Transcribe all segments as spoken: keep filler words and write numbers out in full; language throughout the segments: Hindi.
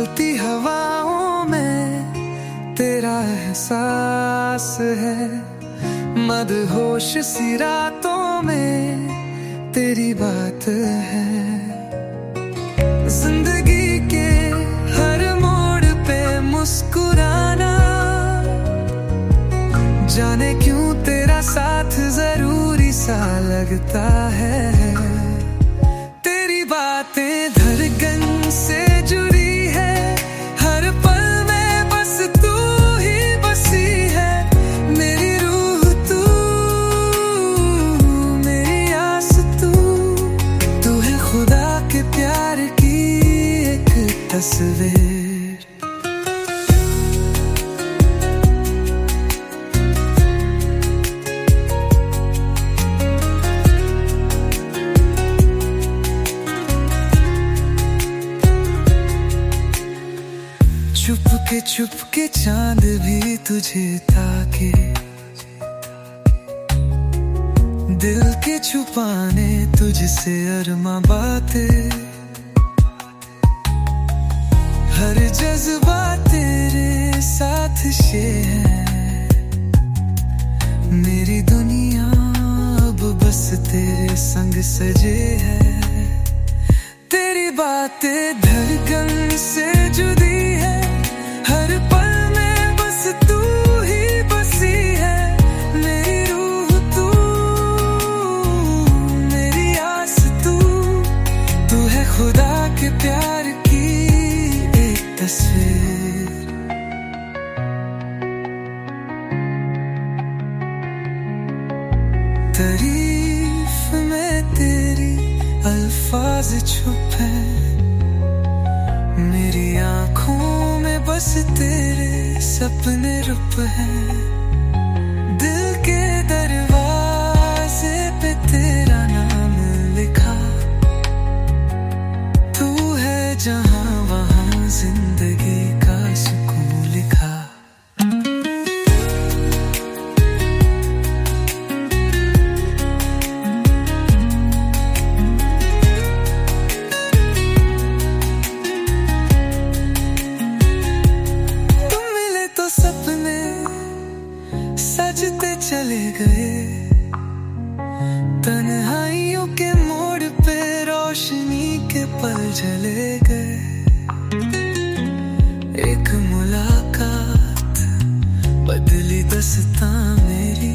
चलती हवाओं में तेरा एहसास है, मदहोश सी रातों में तेरी बात है। जिंदगी के हर मोड़ पे मुस्कुराना, जाने क्यों तेरा साथ जरूरी सा लगता है। तेरी बातें धड़कन से जुड़ी है, हर पल में बस तू ही बसी है। मेरी रूह तू, मेरी आस तू, तू है खुदा के प्यार की एक तस्वीर। चुपके चुपके चांद भी तुझे ताके, दिल के छुपाने तुझसे अरमा बातें। हर जज्बा तेरे साथ शेर है, मेरी दुनिया अब बस तेरे संग सजे है। तेरी बातें धड़कन से जुड़ी है, हर पल में बस तू ही बसी है। मेरी रूह तू, मेरी आस तू, तू है खुदा के प्यार की एक तस्वीर। तारीफ में तेरी अल्फाज छुप है, मेरी आंखों में बस तेरे सपने रुप हैं। दिल के दरवाजे पे तेरा नाम लिखा, तू है जहां वहां जिंदगी का सुकून लिखा। सजते चले गए, तन्हाइयों के मोड़ पे रोशनी के पल जले गए। एक मुलाकात बदली दास्तां मेरी,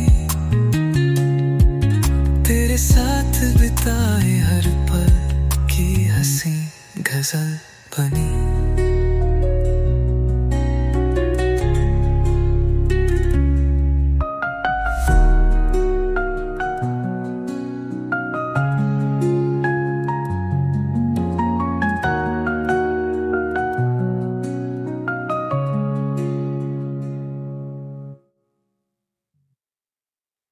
तेरे साथ बिताए हर पल की हंसी गजल बनी।